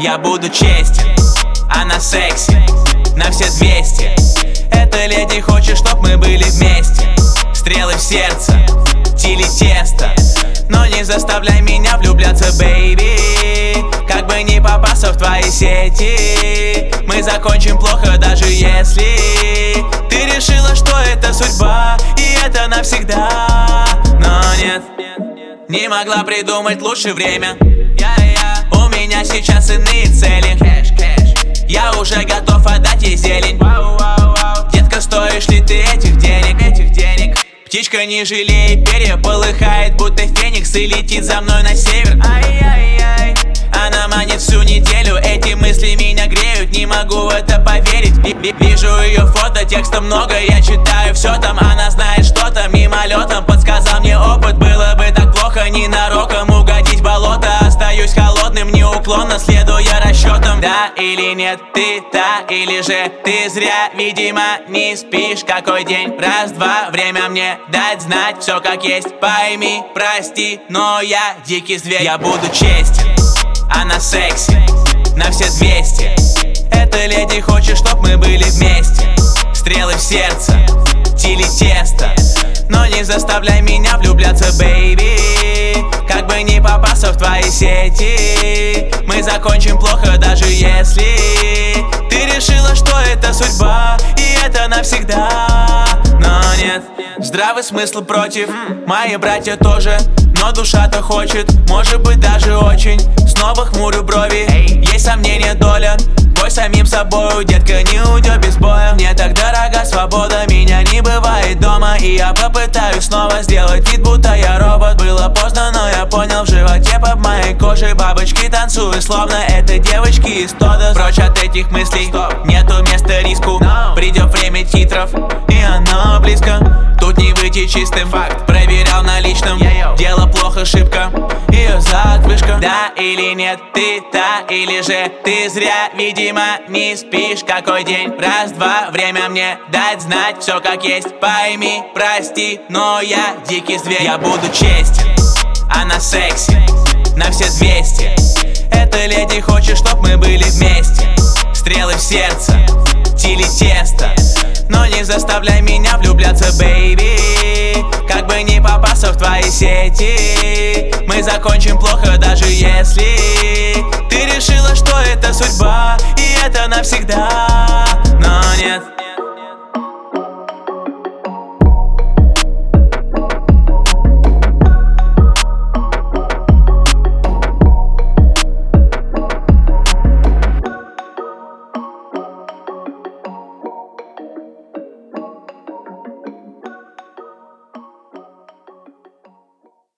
Я буду честен, она секси на все 200. Эта леди хочет, чтоб мы были вместе. Стрелы в сердце, тили тесто. Но не заставляй меня влюбляться, бэйби. Как бы не попасться в твои сети, мы закончим плохо, даже если ты решила, что это судьба и это навсегда. Но нет, не могла придумать лучше время. У меня сейчас иные цели. Я уже готов отдать ей зелень. Детка, стоишь ли ты этих денег? Птичка, не жалей, перья полыхает, будто феникс, и летит за мной на север. Она манит всю неделю, эти мысли меня греют, не могу в это поверить. Вижу ее фото, текста много, я читаю все там. Она знает что-то мимолетом, подсказал мне опыт. Было бы так плохо ненароком угодить в болото. Остаюсь холодным, неуклонно следуя расчетам. Да или нет, ты та или же ты зря, видимо, не спишь. Какой день? Раз-два, время мне дать знать все как есть. Пойми, прости, но я дикий зверь. Я буду честен, она секси на все 200. Эта леди хочет, чтоб мы были вместе. Стрелы в сердце, тили тесто. Но не заставляй меня влюбляться, бэйби. Как бы не попасться в твои сети, мы закончим плохо, даже если ты решила, что это судьба и это навсегда. Но нет, здравый смысл против, мои братья тоже. Но душа-то хочет, может быть даже очень. Снова хмурю брови, есть сомнения, доля. Бой самим собою, детка, не уйдет без боя. Мне так дорога свобода, меня не бывает дома. И я попытаюсь снова сделать вид, будто я робот. Было поздно, но я понял, в животе под моей кожей бабочки танцуют, словно это девочки из Тодос. Прочь от этих мыслей, нету места риску. Придет время титров, и оно близко. Тут не выйти чистым, факт, проверял на личном. Дело плохо, ошибка, ее задвижка. Да или нет, ты та или же ты зря, видимо, не спишь. Какой день? Раз-два, время мне дать знать все как есть. Пойми, прости, но я дикий зверь. Я буду честен, она секси на все 200. Эта леди хочет, чтоб мы были вместе. Стрелы в сердце, тили тесто. Но не заставляй меня влюбляться, бэйби. Как бы не попасться в твои сети, мы закончим плохо, даже если ты решила, что это судьба и это навсегда. Но